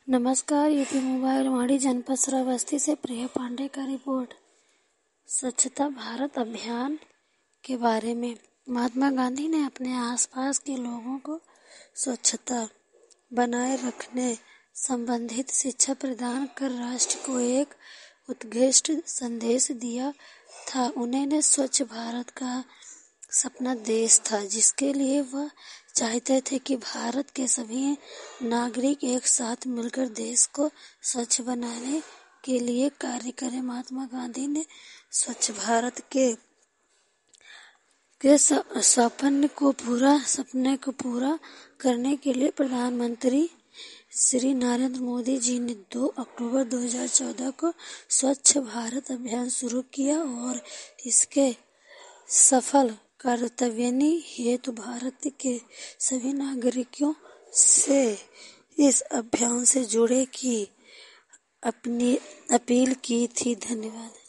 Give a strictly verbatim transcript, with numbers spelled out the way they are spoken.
नमस्कार। UP mobile वाणी जनपद श्रावस्ती से प्रिया पांडे का रिपोर्ट। स्वच्छता भारत अभियान के बारे में महात्मा गांधी ने अपने आसपास के लोगों को स्वच्छता बनाए रखने संबंधित शिक्षा प्रदान कर राष्ट्र को एक उत्कृष्ट संदेश दिया था। उन्होंने स्वच्छ भारत का सपना देश था, जिसके लिए वह चाहते थे कि भारत के सभी नागरिक एक साथ मिलकर देश को स्वच्छ बनाने के लिए कार्य करें। महात्मा गांधी ने स्वच्छ भारत के के सपने को पूरा सपने को पूरा करने के लिए प्रधानमंत्री श्री नरेंद्र मोदी जी ने दो अक्टूबर दो हज़ार चौदह को स्वच्छ भारत अभियान शुरू किया और इसके सफल कार्यान्वयन हेतु भारत के सभी नागरिकों से इस अभियान से जुड़े की अपनी अपील की थी। धन्यवाद।